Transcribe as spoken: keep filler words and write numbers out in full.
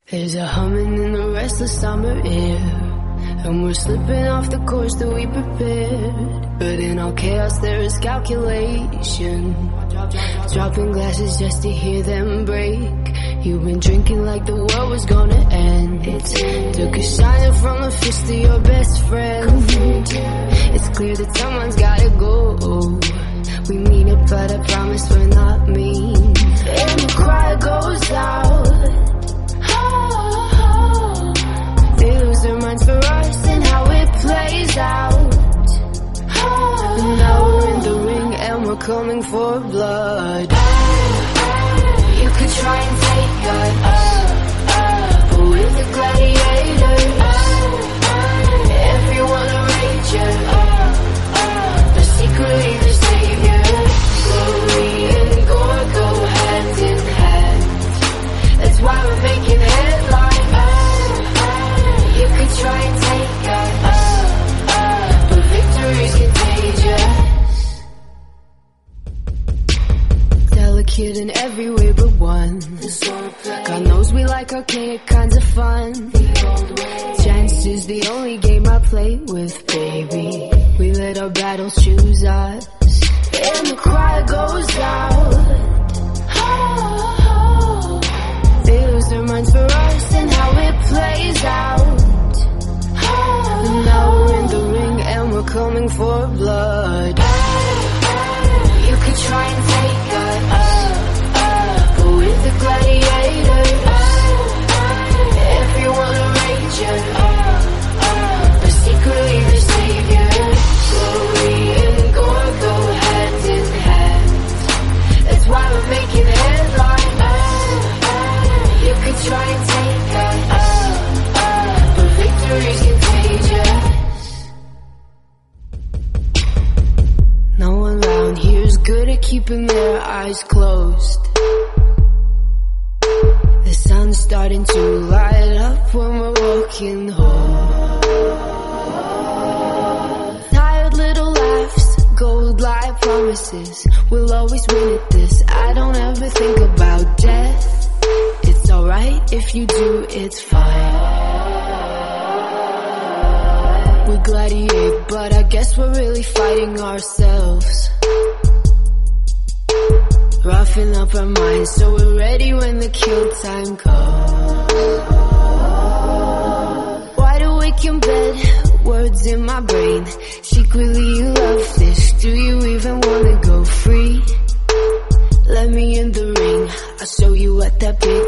There's a humming in the restless summer air, and we're slipping off the course that we prepared. But in all chaos there is calculation, dropping glasses just to hear them break. You've been drinking like the world was gonna end. Took a shiner from the fist of your best friend. It's clear that someone's gotta go. We mean it, but I promise we're not mean. And the cry goes out. They lose their minds for us and how it plays out. And now we're in the ring and we're coming for blood. You could try and take us, but we're the gladiators. Everyone a rager, but secretly the savior. Glory and gore go hand in hand. That's why we're making headlines. You could try and take us, but victory's contagious. Delicate in every way but one. God knows we like archaic kinds of fun. Chance is the only game I play with, baby. We let our battles choose us, and the cry goes out. They lose their minds for us and how it plays out. And now we're in the ring and we're coming for blood. You could try and take us, but we're the gladiators. Everyone a rager, but secretly the savior. Glory and gore go hand in hand. That's why we're making headlines. You could try and take us, but victory's contagious. No one around here is good at keeping their eyes closed. The sun's starting to light up when we're walking home. Tired little laughs, gold light promises. We'll always win at this. I don't ever think about death. It's alright if you do, it's fine. We gladiate, but I guess we're really fighting ourselves. Roughing up our minds so we're ready when the kill time comes. Wide awake in bed, words in my brain. Secretly you love this, do you even wanna go free? Let me in the ring, I'll show you what that big